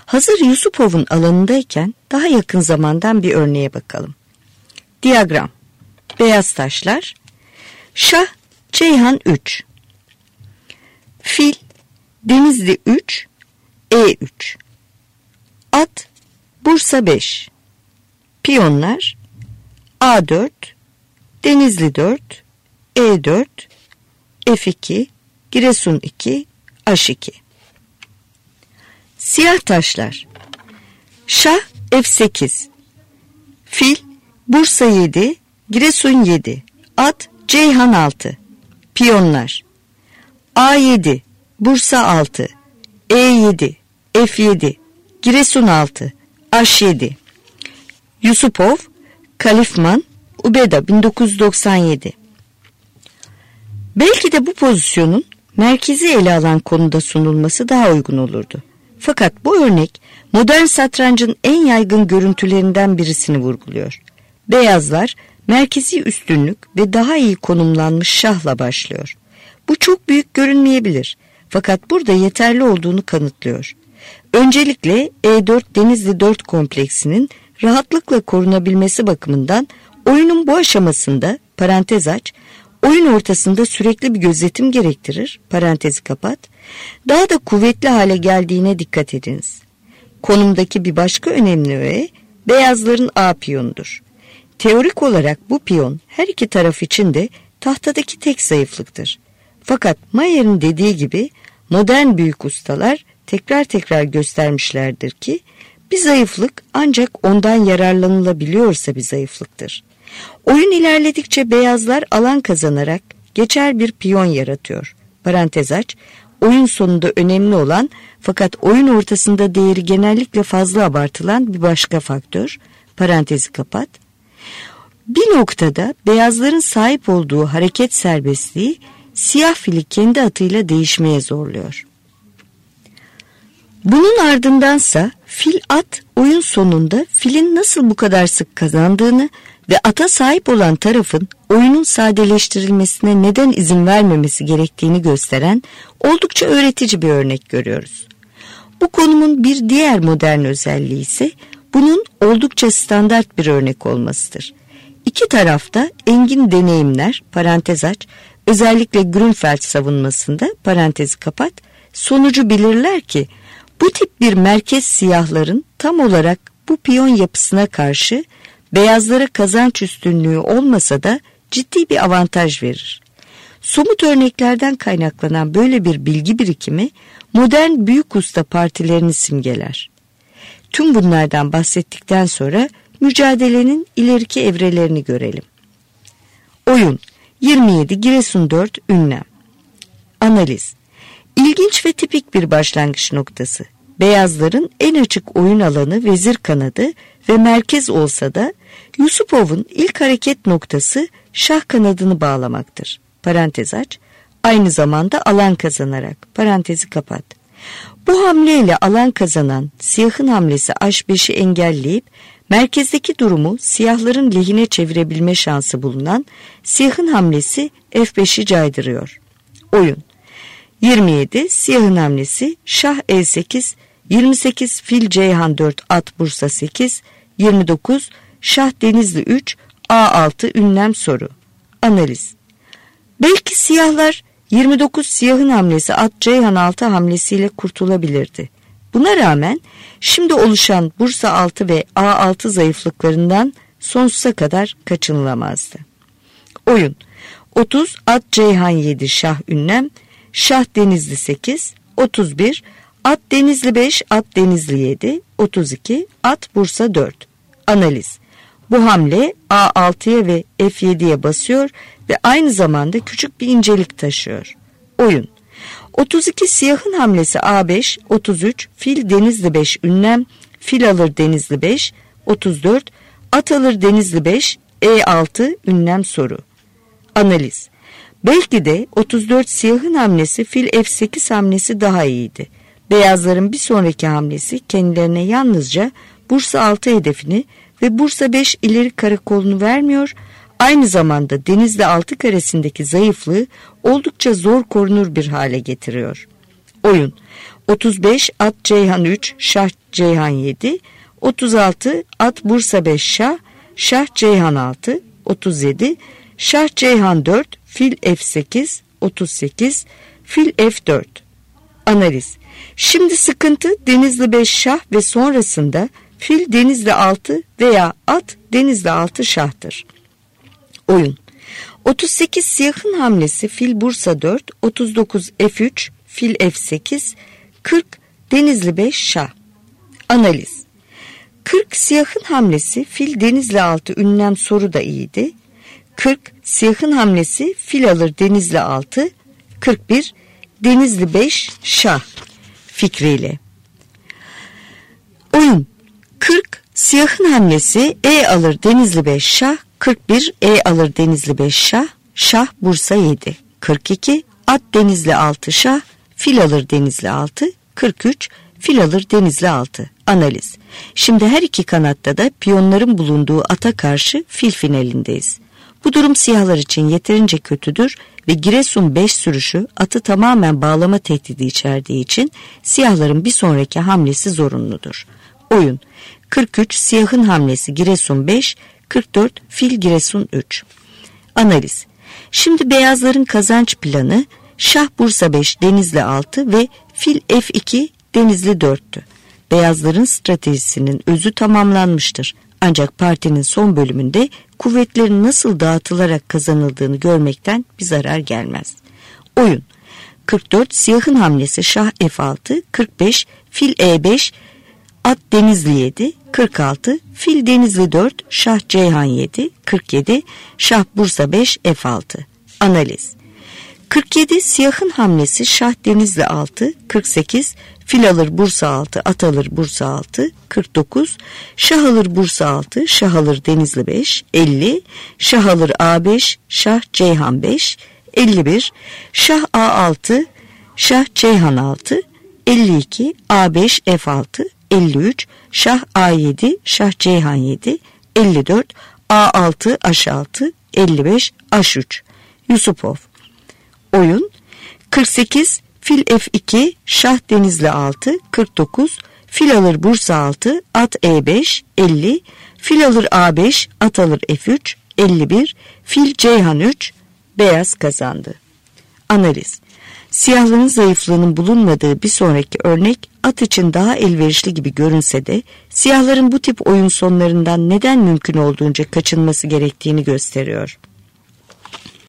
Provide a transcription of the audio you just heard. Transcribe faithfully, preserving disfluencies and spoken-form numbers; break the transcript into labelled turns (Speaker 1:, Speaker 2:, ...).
Speaker 1: Hazır Yusupov'un alanındayken daha yakın zamandan bir örneğe bakalım. Diyagram. Beyaz taşlar. Şah, Ceyhan üç. Fil, Denizli üç, E üç. At, Bursa beş. Piyonlar, A dört, Denizli dört, E dört, F iki, Giresun iki, H iki. Siyah taşlar. Şah, F sekiz. Fil, Bursa yedi, Giresun yedi. At, Ceyhan altı. Piyonlar, A yedi, Bursa altı, E yedi, F yedi, Giresun altı, H yedi. Yusupov, Kalifman, Ubeda bin dokuz yüz doksan yedi. Belki de bu pozisyonun merkezi ele alan konuda sunulması daha uygun olurdu. Fakat bu örnek modern satrancın en yaygın görüntülerinden birisini vurguluyor. Beyazlar merkezi üstünlük ve daha iyi konumlanmış şahla başlıyor. Bu çok büyük görünmeyebilir. Fakat burada yeterli olduğunu kanıtlıyor. Öncelikle E dört Denizli dört kompleksinin rahatlıkla korunabilmesi bakımından oyunun bu aşamasında parantez aç, oyun ortasında sürekli bir gözetim gerektirir, parantezi kapat, daha da kuvvetli hale geldiğine dikkat ediniz. Konumdaki bir başka önemli öğe beyazların A piyonudur. Teorik olarak bu piyon her iki taraf için de tahtadaki tek zayıflıktır. Fakat Mayer'in dediği gibi modern büyük ustalar tekrar tekrar göstermişlerdir ki bir zayıflık ancak ondan yararlanılabiliyorsa bir zayıflıktır. Oyun ilerledikçe beyazlar alan kazanarak geçer bir piyon yaratıyor. Parantez aç, oyun sonunda önemli olan fakat oyun ortasında değeri genellikle fazla abartılan bir başka faktör. Parantezi kapat. Bir noktada beyazların sahip olduğu hareket serbestliği siyah fili kendi atıyla değişmeye zorluyor. Bunun ardındansa fil at oyun sonunda filin nasıl bu kadar sık kazandığını ve ata sahip olan tarafın oyunun sadeleştirilmesine neden izin vermemesi gerektiğini gösteren oldukça öğretici bir örnek görüyoruz. Bu konumun bir diğer modern özelliği ise bunun oldukça standart bir örnek olmasıdır. İki tarafta engin deneyimler, parantez aç, özellikle Grünfeld savunmasında, parantezi kapat, sonucu bilirler ki bu tip bir merkez siyahların tam olarak bu piyon yapısına karşı beyazlara kazanç üstünlüğü olmasa da ciddi bir avantaj verir. Somut örneklerden kaynaklanan böyle bir bilgi birikimi modern büyük usta partilerini simgeler. Tüm bunlardan bahsettikten sonra mücadelenin ileriki evrelerini görelim. Oyun yirmi yedi Giresun dört Ünlem. Analiz. İlginç ve tipik bir başlangıç noktası. Beyazların en açık oyun alanı vezir kanadı ve merkez olsa da Yusupov'un ilk hareket noktası şah kanadını bağlamaktır. Parantez aç. Aynı zamanda alan kazanarak. Parantezi kapat. Bu hamleyle alan kazanan siyahın hamlesi H beşi engelleyip merkezdeki durumu siyahların lehine çevirebilme şansı bulunan siyahın hamlesi F beşi caydırıyor. Oyun yirmi yedi siyahın hamlesi şah E sekiz, yirmi sekiz fil Ceyhan dört at Bursa sekiz, yirmi dokuz şah Denizli üç A altı Ünlem soru. Analiz. Belki siyahlar yirmi dokuz siyahın hamlesi at Ceyhan altı hamlesiyle kurtulabilirdi. Buna rağmen şimdi oluşan Bursa altı ve A altı zayıflıklarından sonsuza kadar kaçınılamazdı. Oyun otuz at Ceyhan yedi şah Ünlem, şah Denizli sekiz, otuz bir at Denizli beş at Denizli yedi, otuz iki at Bursa dört. Analiz. Bu hamle A altıya ve F yediye basıyor ve aynı zamanda küçük bir incelik taşıyor. Oyun otuz iki siyahın hamlesi A beş, otuz üç fil Denizli beş Ünlem, fil alır Denizli beş, otuz dört at alır Denizli beş E altı Ünlem soru. Analiz. Belki de otuz dört siyahın hamlesi fil F sekiz hamlesi daha iyiydi. Beyazların bir sonraki hamlesi kendilerine yalnızca Bursa altı hedefini ve Bursa beş ileri karakolunu vermiyor, aynı zamanda Denizli altı karesindeki zayıflığı oldukça zor korunur bir hale getiriyor. Oyun otuz beş at Ceyhan üç, şah Ceyhan yedi. otuz altı at Bursa beş şah, şah Ceyhan altı. otuz yedi şah Ceyhan dört, fil F sekiz. otuz sekiz fil F dört. Analiz. Şimdi sıkıntı Denizli beş şah ve sonrasında fil Denizli altı veya at Denizli altı şahtır. Oyun. otuz sekiz siyahın hamlesi fil Bursa dört, otuz dokuz F üç, fil F sekiz, kırk Denizli beş şah. Analiz. kırk siyahın hamlesi fil Denizli altı ünlem soru da iyiydi. kırk siyahın hamlesi fil alır Denizli altı, kırk bir Denizli beş şah fikriyle. Oyun. kırk siyahın hamlesi E alır Denizli beş şah, kırk bir E alır Denizli beş şah, şah Bursa yedi. kırk iki at Denizli altı şah, fil alır Denizli altı, kırk üç fil alır Denizli altı. Analiz. Şimdi her iki kanatta da piyonların bulunduğu ata karşı fil finalindeyiz. Bu durum siyahlar için yeterince kötüdür ve Giresun beş sürüşü atı tamamen bağlama tehdidi içerdiği için siyahların bir sonraki hamlesi zorunludur. Oyun. kırk üç siyahın hamlesi Giresun beş, kırk dört fil Giresun üç. Analiz. Şimdi beyazların kazanç planı şah Bursa beş Denizli altı ve fil F iki Denizli dörttü. Beyazların stratejisinin özü tamamlanmıştır. Ancak partinin son bölümünde kuvvetlerin nasıl dağıtılarak kazanıldığını görmekten bir zarar gelmez. Oyun. kırk dört siyahın hamlesi şah F altı, kırk beş fil E beş, at Denizli yedi, kırk altı fil Denizli dört, şah Ceyhan yedi, kırk yedi şah Bursa beş F altı. Analiz. kırk yedi siyahın hamlesi şah Denizli altı, kırk sekiz fil alır Bursa altı, at alır Bursa altı, kırk dokuz şah alır Bursa altı, şah alır Denizli beş, elli şah alır A beş, şah Ceyhan beş, elli bir şah A altı, şah Ceyhan altı, elli iki A beş F altı, elli üç şah A yedi, şah Ceyhan yedi, elli dört A altı H altı, elli beş H üç. Yusupov. Oyun. kırk sekiz fil F iki, şah Denizli altı, kırk dokuz fil alır Bursa altı, at E beş, elli fil alır A beş, at alır F üç, elli bir fil Ceyhan üç. Beyaz kazandı. Analiz. Siyahların zayıflığının bulunmadığı bir sonraki örnek at için daha elverişli gibi görünse de siyahların bu tip oyun sonlarından neden mümkün olduğunca kaçınması gerektiğini gösteriyor.